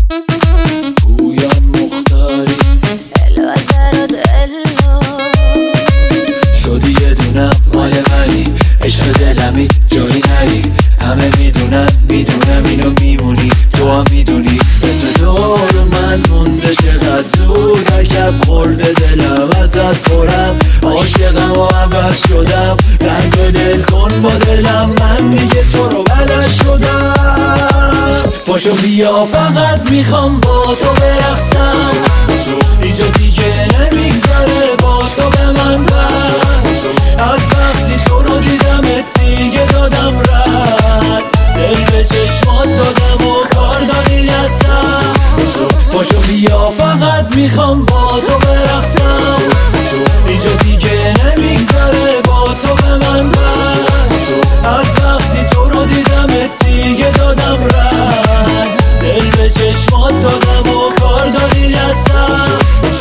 پویان مختاری شدی یه دونم مال منی، عشق دلمی جایی نری. همه میدونم اینو میمونی، تو هم میدونی. اسم دور من مونده چقدر زود رکب خورده دلم ازت پرم. عاشقم و عوض شدم، رنگ و دل کن با دلم، من دیگه تو رو بلد شدم. پاشو بیا فقط میخوام با تو برقصم، اینجا دیگه نمیگذره با تو به من بر. از وقتی تو رو دیدمت دیگه دادم رد، دل به چشمات دادم و کار داری دستم. پاشو بیا فقط میخوام با تو برقصم، اینجا دیگه نمیگذره با تو به من بر. از وقتی تو رو دیدمت دیگه دادم رد، دل به چشمات دادم و کار داری دستم.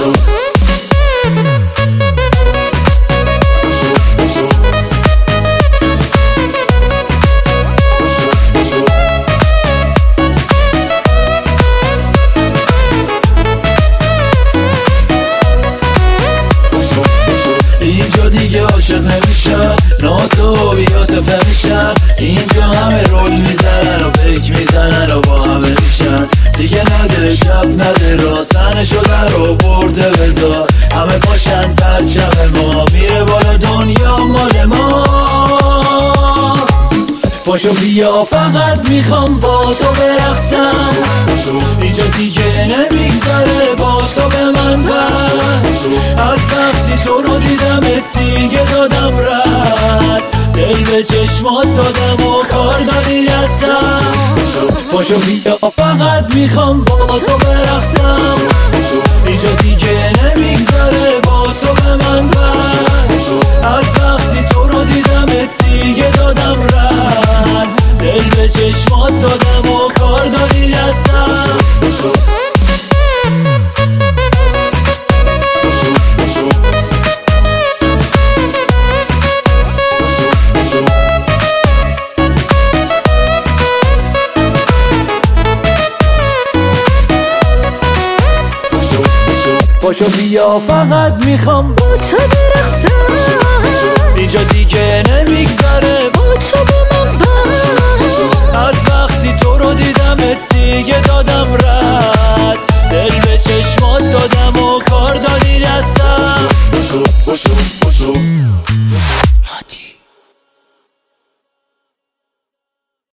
اینجا دیگه عاشق نمیشن، ناتوبیات فمیشن. اینجا همه رول میزنن و بک میزنن و با همه میشن. دیگه نده شب نده راستنشو در آورده بذار، همه باشن پرچم ما میره بالا، دنیا مال ما. پاشو بیا فقط میخوام با تو برقصم، اینجا دیگه نمیگذره با تو به من بر. از وقتی تو رو دیدمت دیگه دادم رد، دل به چشمات دادم و کار داری دستم. پاشو بیا فقط میخوام با تو برقصم، اینجا دیگه نمیگذره با تو به من بر. از وقتی تو رو دیدمت دیگه دادم رد، دل به چشمات دادم و کار داری دستم. پاشو بیا فقط میخوام با تو برقصم، اینجا دیگه نمیگذره با تو به من بر. از وقتی تو رو دیدمت دیگه دادم رد، دل به چشمات دادم و کار داری دستم.